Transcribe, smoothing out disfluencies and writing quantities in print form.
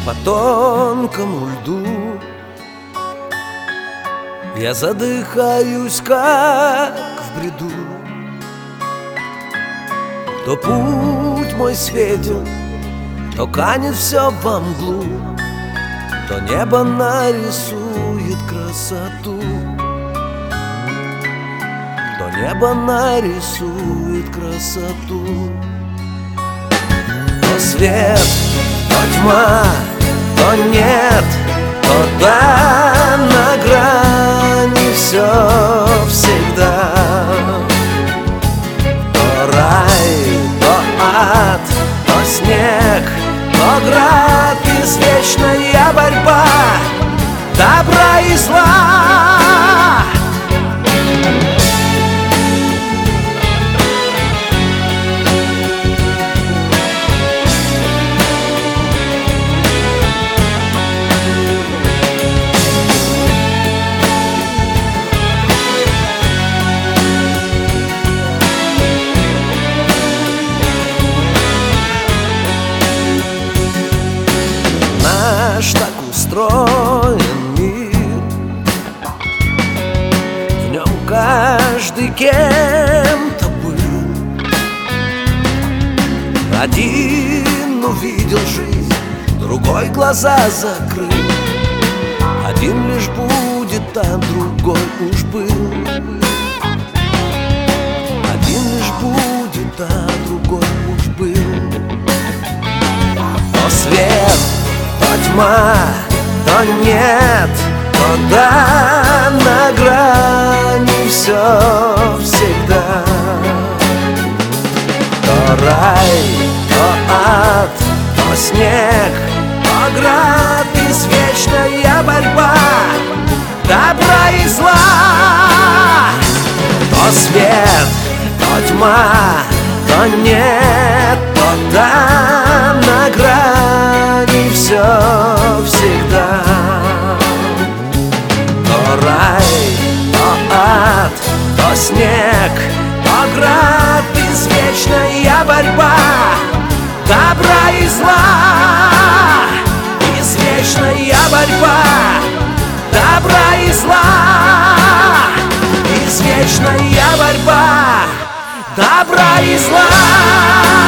по тонкому льду. Я задыхаюсь, как в бреду. То путь мой светил, то канет все во мглу, то небо нарисует красоту, то небо нарисует красоту. То свет, то тьма, то нет, то да, на грани все всегда. То рай, то ад, то снег, то град, извечная борьба добра и зла. Наш так устроен мир, в нем каждый кем-то был. Один увидел жизнь, другой глаза закрыл. Один лишь будет, а другой уж был. Один лишь будет, а другой уж был. То свет, то тьма, то нет, то да, на грани все всегда. То рай, то ад, то снег, то град, извечная борьба добра и зла. То свет, то тьма, то нет, то да, на грани все всегда. То рай, то ад, то снег, то град, извечная борьба добра и зла. Извечная борьба добра и зла. Извечная борьба добра и зла.